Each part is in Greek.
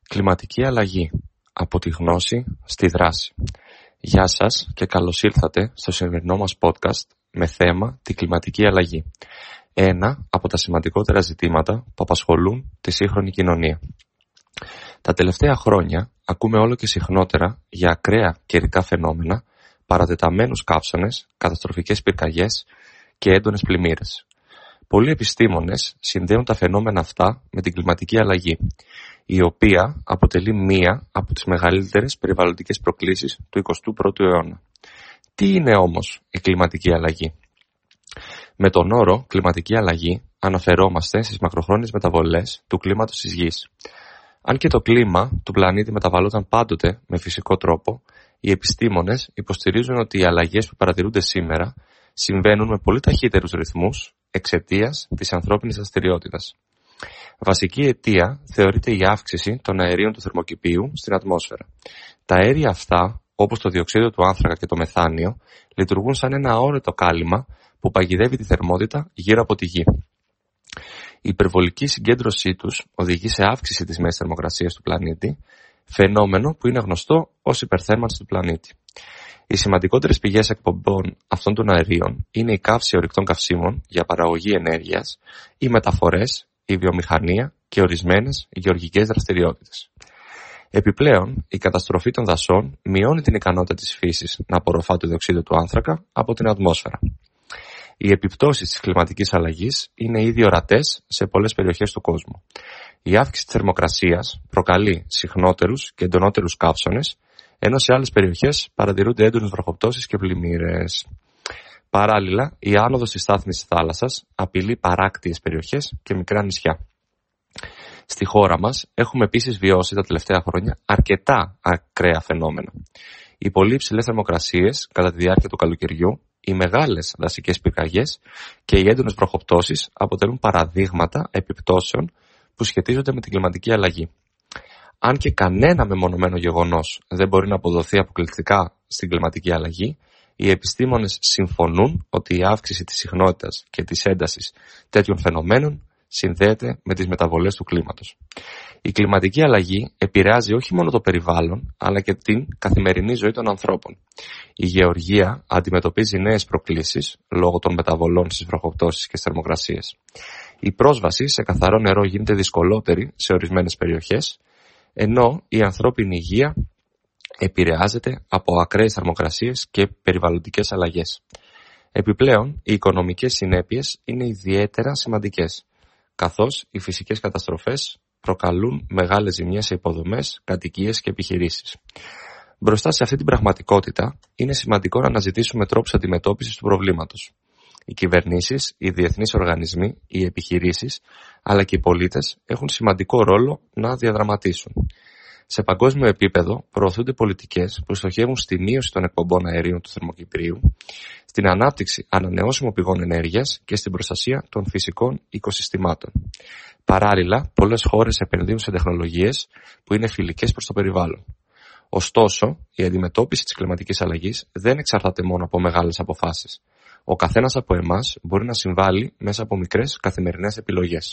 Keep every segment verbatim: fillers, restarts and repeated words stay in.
Κλιματική αλλαγή. Από τη γνώση στη δράση. Γεια σας και καλώς ήλθατε στο σημερινό μας podcast με θέμα τη κλιματική αλλαγή. Ένα από τα σημαντικότερα ζητήματα που απασχολούν τη σύγχρονη κοινωνία. Τα τελευταία χρόνια ακούμε όλο και συχνότερα για ακραία καιρικά φαινόμενα, παρατεταμένους καύσονες, καταστροφικές πυρκαγιές και έντονες πλημμύρες. Πολλοί επιστήμονες συνδέουν τα φαινόμενα αυτά με την κλιματική αλλαγή, η οποία αποτελεί μία από τις μεγαλύτερες περιβαλλοντικές προκλήσεις του εικοστού πρώτου αιώνα. Τι είναι όμως η κλιματική αλλαγή? Με τον όρο κλιματική αλλαγή αναφερόμαστε στις μακροχρόνιες μεταβολές του κλίματος της Γης. Αν και το κλίμα του πλανήτη μεταβαλλόταν πάντοτε με φυσικό τρόπο, οι επιστήμονες υποστηρίζουν ότι οι αλλαγές που παρατηρούνται σήμερα συμβαίνουν με πολύ ταχύτερους ρυθμούς εξαιτίας της ανθρώπινης δραστηριότητας. Βασική αιτία θεωρείται η αύξηση των αερίων του θερμοκηπίου στην ατμόσφαιρα. Τα αέρια αυτά, όπως το διοξείδιο του άνθρακα και το μεθάνιο, λειτουργούν σαν ένα αόρατο κάλυμα που παγιδεύει τη θερμότητα γύρω από τη Γη. Η υπερβολική συγκέντρωσή τους οδηγεί σε αύξηση της μέσης θερμοκρασίας του πλανήτη, φαινόμενο που είναι γνωστό ως υπερθέρμανση του πλανήτη. Οι σημαντικότερες πηγές εκπομπών αυτών των αερίων είναι η καύση ορυκτών καυσίμων για παραγωγή ενέργειας, οι μεταφορές, η βιομηχανία και ορισμένες γεωργικές δραστηριότητες. Επιπλέον, η καταστροφή των δασών μειώνει την ικανότητα της φύσης να απορροφά το διοξείδιο του άνθρακα από την ατμόσφαιρα. Οι επιπτώσεις της κλιματικής αλλαγής είναι ήδη ορατές σε πολλές περιοχές του κόσμου. Η αύξηση της θερμοκρασίας προκαλεί συχνότερους και εντονότερους καύσονες, ενώ σε άλλες περιοχές παρατηρούνται έντονες βροχοπτώσεις και πλημμύρες. Παράλληλα, η άνοδος της στάθμης της θάλασσας απειλεί παράκτιες περιοχές και μικρά νησιά. Στη χώρα μας έχουμε επίσης βιώσει τα τελευταία χρόνια αρκετά ακραία φαινόμενα. Οι πολύ υψηλές θερμοκρασίες κατά τη διάρκεια του καλοκαιριού, οι μεγάλες δασικές πυρκαγιές και οι έντονες βροχοπτώσεις αποτελούν παραδείγματα επιπτώσεων που σχετίζονται με την κλιματική αλλαγή. Αν και κανένα μεμονωμένο γεγονός δεν μπορεί να αποδοθεί αποκλειστικά στην κλιματική αλλαγή, οι επιστήμονες συμφωνούν ότι η αύξηση της συχνότητας και της έντασης τέτοιων φαινομένων συνδέεται με τις μεταβολές του κλίματος. Η κλιματική αλλαγή επηρεάζει όχι μόνο το περιβάλλον, αλλά και την καθημερινή ζωή των ανθρώπων. Η γεωργία αντιμετωπίζει νέες προκλήσεις λόγω των μεταβολών στις βροχοπτώσεις και στις θερμοκρασίες. Η πρόσβαση σε καθαρό νερό γίνεται δυσκολότερη σε ορισμένες περιοχές, ενώ η ανθρώπινη υγεία επηρεάζεται από ακραίες θερμοκρασίες και περιβαλλοντικές αλλαγές. Επιπλέον, οι οικονομικές συνέπειες είναι ιδιαίτερα σημαντικές, καθώς οι φυσικές καταστροφές προκαλούν μεγάλες ζημιές σε υποδομές, κατοικίες και επιχειρήσεις. Μπροστά σε αυτή την πραγματικότητα, είναι σημαντικό να αναζητήσουμε τρόπους αντιμετώπισης του προβλήματος. Οι κυβερνήσεις, οι διεθνείς οργανισμοί, οι επιχειρήσεις, αλλά και οι πολίτες έχουν σημαντικό ρόλο να διαδραματίσουν. Σε παγκόσμιο επίπεδο προωθούνται πολιτικές που στοχεύουν στη μείωση των εκπομπών αερίων του θερμοκηπίου, στην ανάπτυξη ανανεώσιμων πηγών ενέργειας και στην προστασία των φυσικών οικοσυστημάτων. Παράλληλα, πολλές χώρες επενδύουν σε τεχνολογίες που είναι φιλικές προς το περιβάλλον. Ωστόσο, η αντιμετώπιση της κλιματικής αλλαγής δεν εξαρτάται μόνο από μεγάλες αποφάσεις. Ο καθένας από εμάς μπορεί να συμβάλλει μέσα από μικρές καθημερινές επιλογές.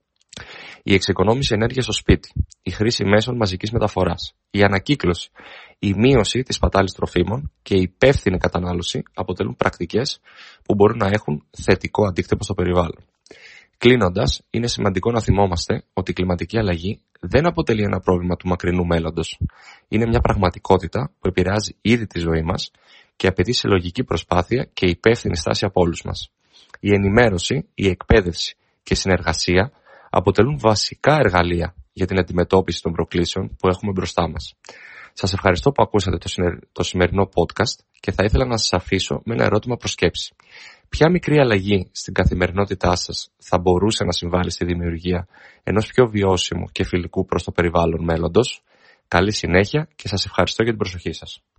Η εξοικονόμηση ενέργειας στο σπίτι, η χρήση μέσων μαζικής μεταφοράς, η ανακύκλωση, η μείωση της σπατάλης τροφίμων και η υπεύθυνη κατανάλωση αποτελούν πρακτικές που μπορούν να έχουν θετικό αντίκτυπο στο περιβάλλον. Κλείνοντας, είναι σημαντικό να θυμόμαστε ότι η κλιματική αλλαγή δεν αποτελεί ένα πρόβλημα του μακρινού μέλλοντος. Είναι μια πραγματικότητα που επηρεάζει ήδη τη ζωή μας και απαιτεί συλλογική προσπάθεια και υπεύθυνη στάση από όλους μας. Η ενημέρωση, η εκπαίδευση και η συνεργασία αποτελούν βασικά εργαλεία για την αντιμετώπιση των προκλήσεων που έχουμε μπροστά μας. Σας ευχαριστώ που ακούσατε το σημερινό podcast και θα ήθελα να σας αφήσω με ένα ερώτημα προς σκέψη. Ποια μικρή αλλαγή στην καθημερινότητά σας θα μπορούσε να συμβάλλει στη δημιουργία ενός πιο βιώσιμου και φιλικού προς το περιβάλλον μέλλοντος? Καλή συνέχεια και σας ευχαριστώ για την προσοχή σας.